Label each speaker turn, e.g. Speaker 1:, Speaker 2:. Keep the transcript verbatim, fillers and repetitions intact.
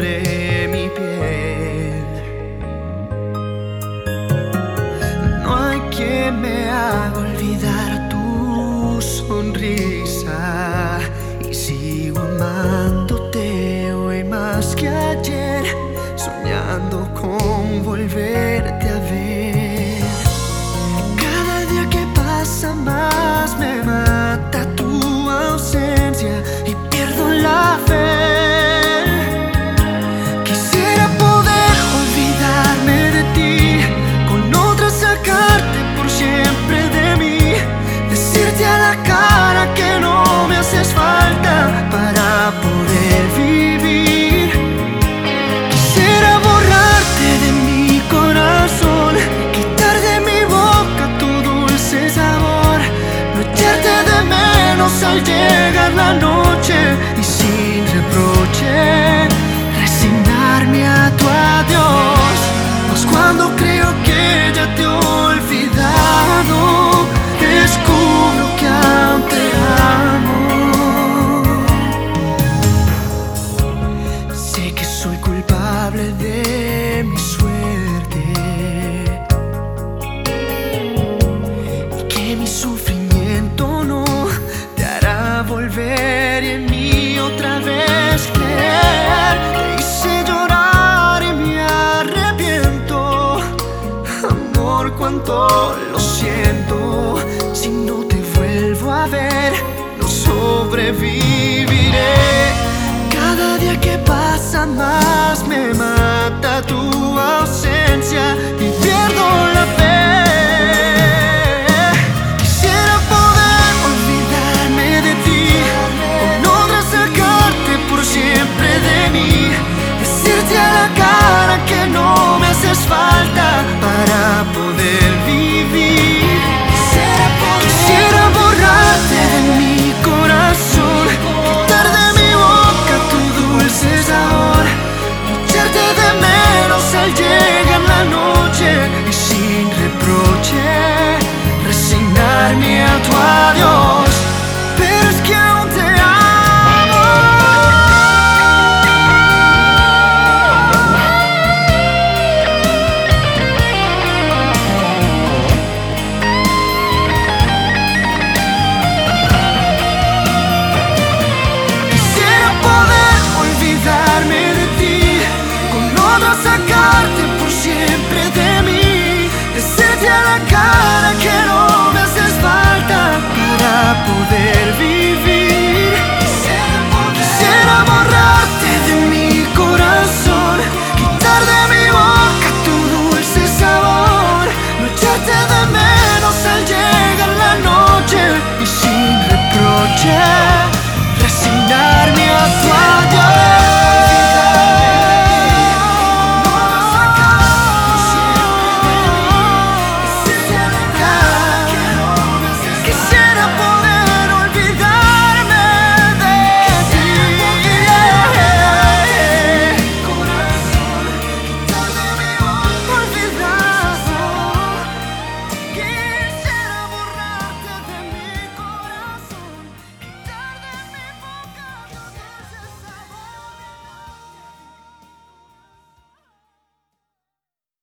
Speaker 1: sobre mi piel. No hay quien me haga olvidar tu sonrisa, y sigo amándote hoy más que ayer, soñando con volverte a ver. Cada día que pasa más me mata tu ausencia y pierdo la fe. Quisiera poder olvidarme de ti, con otra sacarte por siempre de mí, decirte a la cara que no me haces falta para poder vivir. Quisiera borrarte de mi corazón, quitar de mi boca tu dulce sabor, no echarte de menos al llegar la noche